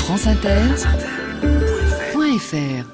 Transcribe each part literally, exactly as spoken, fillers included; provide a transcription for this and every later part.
franceinter point f r.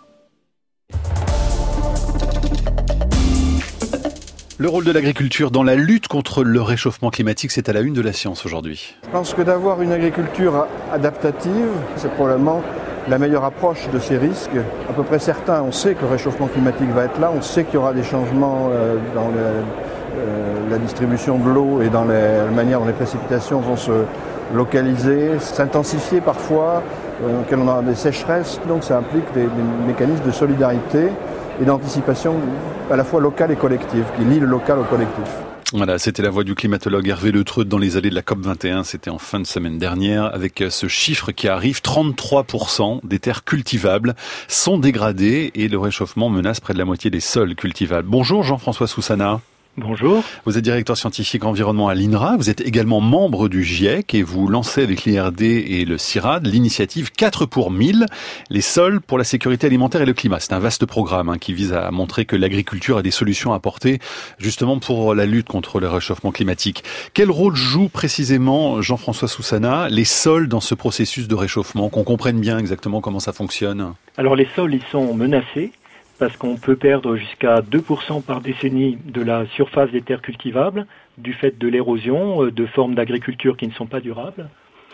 Le rôle de l'agriculture dans la lutte contre le réchauffement climatique, c'est à la une de la science aujourd'hui. Je pense que d'avoir une agriculture adaptative, c'est probablement la meilleure approche de ces risques. À peu près certain, on sait que le réchauffement climatique va être là, on sait qu'il y aura des changements dans le, euh, la distribution de l'eau et dans les, la manière dont les précipitations vont se localiser, s'intensifier parfois, euh, auquel on aura des sécheresses, donc ça implique des, des mécanismes de solidarité et d'anticipation à la fois locale et collective, qui lie le local au collectif. Voilà, c'était la voix du climatologue Hervé Le Treut dans les allées de la COP vingt et un, c'était en fin de semaine dernière, avec ce chiffre qui arrive, trente-trois pour cent des terres cultivables sont dégradées et le réchauffement menace près de la moitié des sols cultivables. Bonjour Jean-François Soussana. Bonjour. Vous êtes directeur scientifique environnement à l'I N R A, vous êtes également membre du GIEC et vous lancez avec l'I R D et le CIRAD l'initiative quatre pour mille, les sols pour la sécurité alimentaire et le climat. C'est un vaste programme hein, qui vise à montrer que l'agriculture a des solutions à apporter justement pour la lutte contre le réchauffement climatique. Quel rôle jouent précisément, Jean-François Soussana, les sols dans ce processus de réchauffement, qu'on comprenne bien exactement comment ça fonctionne? Alors les sols, ils sont menacés, parce qu'on peut perdre jusqu'à deux pour cent par décennie de la surface des terres cultivables, du fait de l'érosion, de formes d'agriculture qui ne sont pas durables.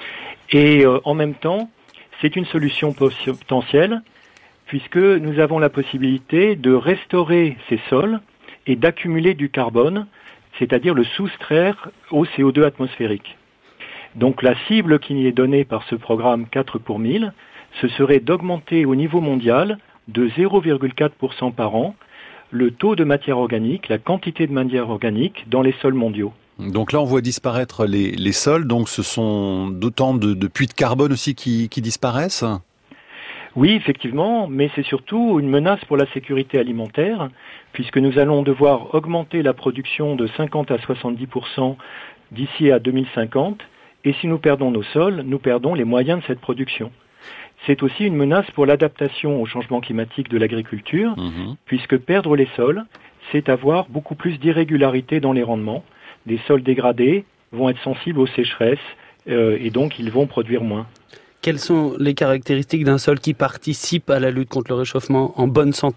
Et euh, en même temps, c'est une solution potentielle, puisque nous avons la possibilité de restaurer ces sols et d'accumuler du carbone, c'est-à-dire le soustraire au C O deux atmosphérique. Donc la cible qui est donnée par ce programme quatre pour mille, ce serait d'augmenter au niveau mondial de zéro virgule quatre pour cent par an, le taux de matière organique, la quantité de matière organique dans les sols mondiaux. Donc là, on voit disparaître les, les sols, donc ce sont d'autant de, de puits de carbone aussi qui, qui disparaissent ? Oui, effectivement, mais c'est surtout une menace pour la sécurité alimentaire, puisque nous allons devoir augmenter la production de cinquante à soixante-dix pour cent d'ici à deux mille cinquante, et si nous perdons nos sols, nous perdons les moyens de cette production. C'est aussi une menace pour l'adaptation au changement climatique de l'agriculture, mmh. puisque perdre les sols, c'est avoir beaucoup plus d'irrégularité dans les rendements. Les sols dégradés vont être sensibles aux sécheresses euh, et donc ils vont produire moins. Quelles sont les caractéristiques d'un sol qui participe à la lutte contre le réchauffement en bonne santé ?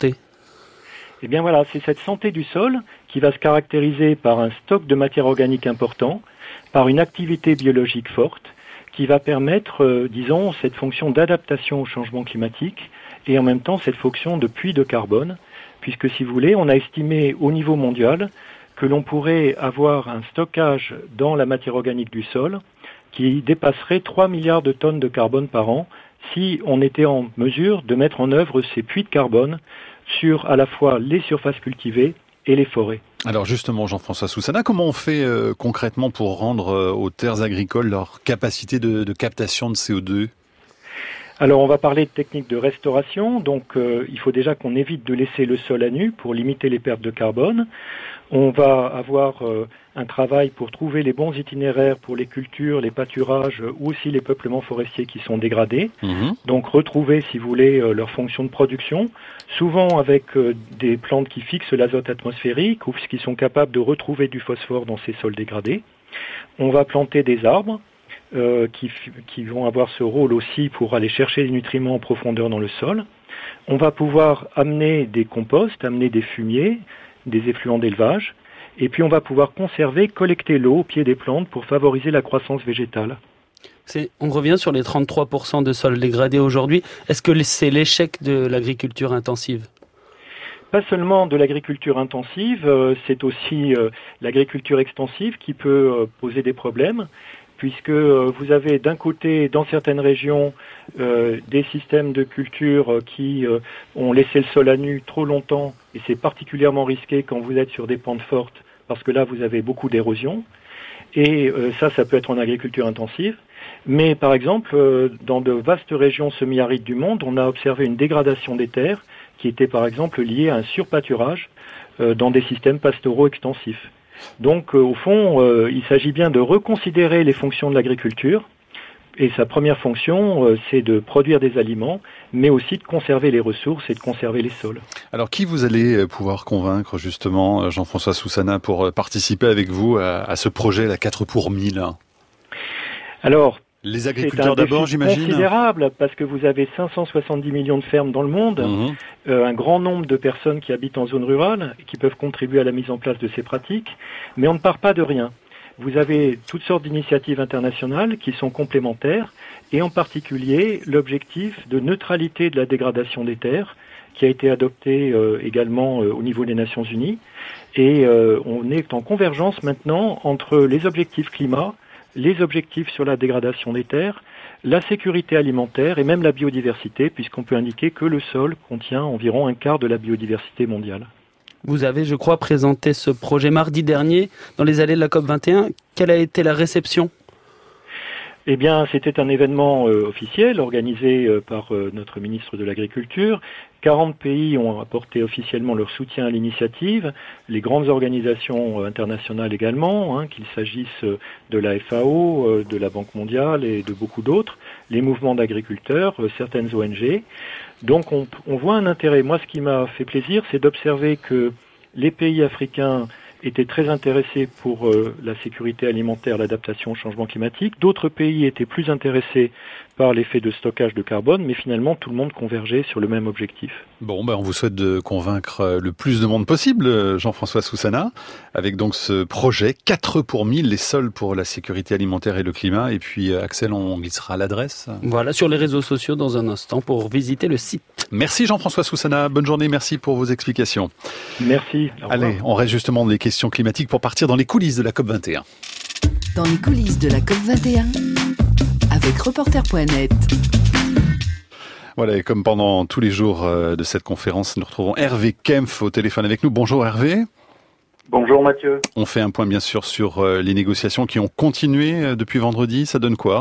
Eh bien voilà, c'est cette santé du sol qui va se caractériser par un stock de matière organique important, par une activité biologique forte, qui va permettre, euh, disons, cette fonction d'adaptation au changement climatique et en même temps cette fonction de puits de carbone, puisque si vous voulez, on a estimé au niveau mondial que l'on pourrait avoir un stockage dans la matière organique du sol qui dépasserait trois milliards de tonnes de carbone par an si on était en mesure de mettre en œuvre ces puits de carbone sur à la fois les surfaces cultivées et les forêts. Alors justement, Jean-François Soussana, comment on fait euh, concrètement pour rendre euh, aux terres agricoles leur capacité de, de captation de C O deux ? Alors on va parler de techniques de restauration, donc euh, il faut déjà qu'on évite de laisser le sol à nu pour limiter les pertes de carbone. On va avoir euh, un travail pour trouver les bons itinéraires pour les cultures, les pâturages ou aussi les peuplements forestiers qui sont dégradés. Mmh. Donc retrouver, si vous voulez, euh, leur fonction de production, souvent avec euh, des plantes qui fixent l'azote atmosphérique ou qui sont capables de retrouver du phosphore dans ces sols dégradés. On va planter des arbres euh, qui, qui vont avoir ce rôle aussi pour aller chercher les nutriments en profondeur dans le sol. On va pouvoir amener des composts, amener des fumiers, des effluents d'élevage, et puis on va pouvoir conserver, collecter l'eau au pied des plantes pour favoriser la croissance végétale. C'est, on revient sur les trente-trois pour cent de sols dégradés aujourd'hui. Est-ce que c'est l'échec de l'agriculture intensive ? Pas seulement de l'agriculture intensive, euh, c'est aussi euh, l'agriculture extensive qui peut euh, poser des problèmes, puisque euh, vous avez d'un côté, dans certaines régions, euh, des systèmes de culture euh, qui euh, ont laissé le sol à nu trop longtemps, et c'est particulièrement risqué quand vous êtes sur des pentes fortes, parce que là, vous avez beaucoup d'érosion. Et euh, ça, ça peut être en agriculture intensive. Mais par exemple, euh, dans de vastes régions semi-arides du monde, on a observé une dégradation des terres qui était par exemple liée à un surpâturage euh, dans des systèmes pastoraux extensifs. Donc euh, au fond, euh, il s'agit bien de reconsidérer les fonctions de l'agriculture. Et sa première fonction, euh, c'est de produire des aliments, mais aussi de conserver les ressources et de conserver les sols. Alors, qui vous allez pouvoir convaincre, justement, Jean-François Soussana, pour participer avec vous à, à ce projet, la quatre pour mille ? Alors, Les agriculteurs d'abord, j'imagine. C'est considérable parce que vous avez cinq cent soixante-dix millions de fermes dans le monde, mmh. euh, un grand nombre de personnes qui habitent en zone rurale et qui peuvent contribuer à la mise en place de ces pratiques, mais on ne part pas de rien. Vous avez toutes sortes d'initiatives internationales qui sont complémentaires et en particulier l'objectif de neutralité de la dégradation des terres qui a été adopté euh, également euh, au niveau des Nations Unies et euh, on est en convergence maintenant entre les objectifs climat, les objectifs sur la dégradation des terres, la sécurité alimentaire et même la biodiversité puisqu'on peut indiquer que le sol contient environ un quart de la biodiversité mondiale. Vous avez, je crois, présenté ce projet mardi dernier dans les allées de la COP vingt et un. Quelle a été la réception ? Eh bien, c'était un événement euh, officiel organisé euh, par euh, notre ministre de l'Agriculture. quarante pays ont apporté officiellement leur soutien à l'initiative, les grandes organisations euh, internationales également, hein, qu'il s'agisse euh, de la F A O, euh, de la Banque mondiale et de beaucoup d'autres, les mouvements d'agriculteurs, euh, certaines O N G. Donc on, on voit un intérêt. Moi, ce qui m'a fait plaisir, c'est d'observer que les pays africains étaient très intéressés pour euh, la sécurité alimentaire, l'adaptation au changement climatique. D'autres pays étaient plus intéressés par l'effet de stockage de carbone, mais finalement tout le monde convergeait sur le même objectif. Bon, ben on vous souhaite de convaincre le plus de monde possible, Jean-François Soussana, avec donc ce projet quatre pour mille, les sols pour la sécurité alimentaire et le climat. Et puis Axel, on glissera l'adresse. Voilà, sur les réseaux sociaux dans un instant pour visiter le site. Merci Jean-François Soussana, bonne journée, merci pour vos explications. Merci. Allez, on reste justement dans les questions climatiques pour partir dans les coulisses de la COP vingt et un. Dans les coulisses de la COP vingt et un, avec reporter point net. Voilà, et comme pendant tous les jours de cette conférence, nous retrouvons Hervé Kempf au téléphone avec nous. Bonjour Hervé. Bonjour Mathieu. On fait un point bien sûr sur les négociations qui ont continué depuis vendredi. Ça donne quoi ?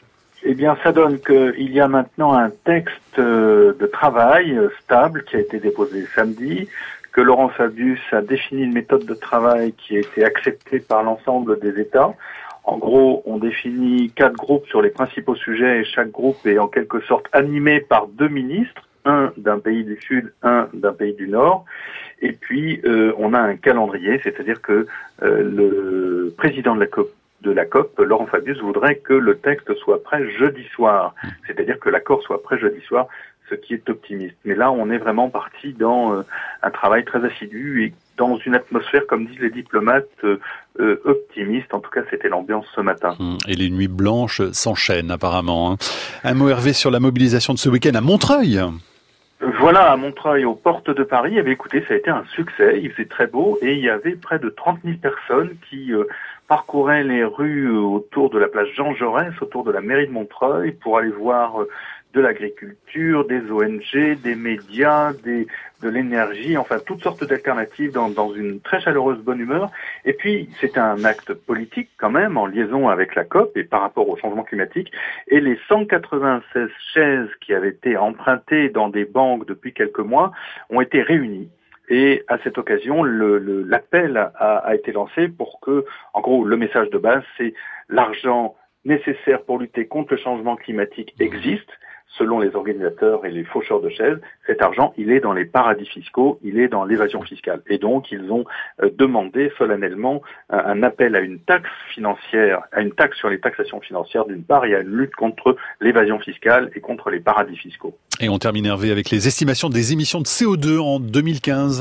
Eh bien, ça donne qu'il y a maintenant un texte de travail stable qui a été déposé samedi, que Laurent Fabius a défini une méthode de travail qui a été acceptée par l'ensemble des États. En gros, on définit quatre groupes sur les principaux sujets et chaque groupe est en quelque sorte animé par deux ministres, un d'un pays du Sud, un d'un pays du Nord. Et puis, euh, on a un calendrier, c'est-à-dire que euh, le président de la COP de la COP, Laurent Fabius, voudrait que le texte soit prêt jeudi soir, c'est-à-dire que l'accord soit prêt jeudi soir, ce qui est optimiste. Mais là, on est vraiment parti dans euh, un travail très assidu et dans une atmosphère, comme disent les diplomates, euh, euh, optimiste. En tout cas, c'était l'ambiance ce matin. Et les nuits blanches s'enchaînent apparemment. Hein. Un mot Hervé sur la mobilisation de ce week-end à Montreuil. Voilà, à Montreuil, aux portes de Paris. Eh bien, écoutez, ça a été un succès. Il faisait très beau et il y avait près de trente mille personnes qui euh, parcouraient les rues autour de la place Jean Jaurès, autour de la mairie de Montreuil, pour aller voir euh, de l'agriculture, des O N G, des médias, des, de l'énergie, enfin toutes sortes d'alternatives dans, dans une très chaleureuse bonne humeur. Et puis, c'est un acte politique quand même, en liaison avec la COP et par rapport au changement climatique. Et les cent quatre-vingt-seize chaises qui avaient été empruntées dans des banques depuis quelques mois ont été réunies. Et à cette occasion, le, le, l'appel a, a été lancé pour que, en gros, le message de base, c'est l'argent nécessaire pour lutter contre le changement climatique existe. Selon les organisateurs et les faucheurs de chaises, cet argent, il est dans les paradis fiscaux, il est dans l'évasion fiscale. Et donc, ils ont euh, demandé solennellement un, un appel à une taxe financière, à une taxe sur les taxations financières d'une part, et à une lutte contre l'évasion fiscale et contre les paradis fiscaux. Et on termine, Hervé, avec les estimations des émissions de C O deux en deux mille quinze.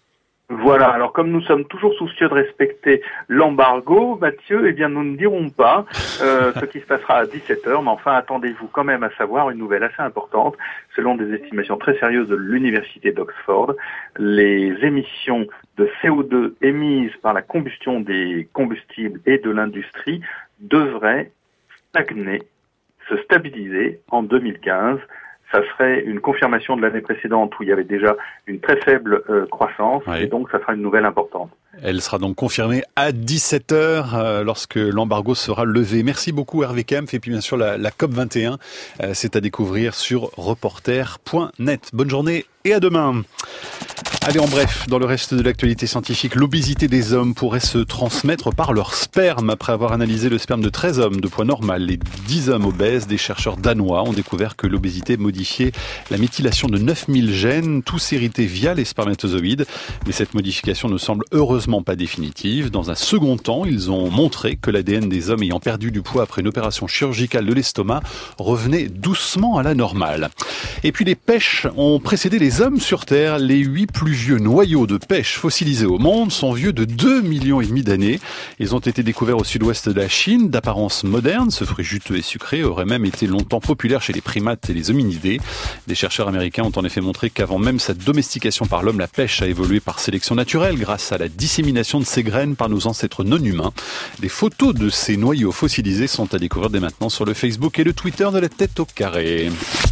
Voilà, alors comme nous sommes toujours soucieux de respecter l'embargo, Mathieu, eh bien nous ne dirons pas euh, ce qui se passera à dix-sept heures, mais enfin attendez-vous quand même à savoir une nouvelle assez importante. Selon des estimations très sérieuses de l'université d'Oxford, les émissions de C O deux émises par la combustion des combustibles et de l'industrie devraient stagner, se stabiliser en deux mille quinze. Ça serait une confirmation de l'année précédente où il y avait déjà une très faible euh, croissance, oui. Et donc ça sera une nouvelle importante. Elle sera donc confirmée à dix-sept heures euh, lorsque l'embargo sera levé. Merci beaucoup Hervé Kempf et puis bien sûr la, la COP vingt et un, euh, c'est à découvrir sur reporter point net. Bonne journée et à demain. Allez, en bref, dans le reste de l'actualité scientifique, l'obésité des hommes pourrait se transmettre par leur sperme. Après avoir analysé le sperme de treize hommes de poids normal et dix hommes obèses, des chercheurs danois ont découvert que l'obésité modifiait la méthylation de neuf mille gènes, tous hérités via les spermatozoïdes. Mais cette modification ne semble heureusement malheureusement pas définitive. Dans un second temps, ils ont montré que l'A D N des hommes ayant perdu du poids après une opération chirurgicale de l'estomac revenait doucement à la normale. Et puis les pêches ont précédé les hommes sur Terre. Les huit plus vieux noyaux de pêche fossilisés au monde sont vieux de deux millions et demi d'années. Ils ont été découverts au sud-ouest de la Chine, d'apparence moderne. Ce fruit juteux et sucré aurait même été longtemps populaire chez les primates et les hominidés. Des chercheurs américains ont en effet montré qu'avant même sa domestication par l'homme, la pêche a évolué par sélection naturelle grâce à la dissémination de ses graines par nos ancêtres non humains. Des photos de ces noyaux fossilisés sont à découvrir dès maintenant sur le Facebook et le Twitter de La Tête au Carré.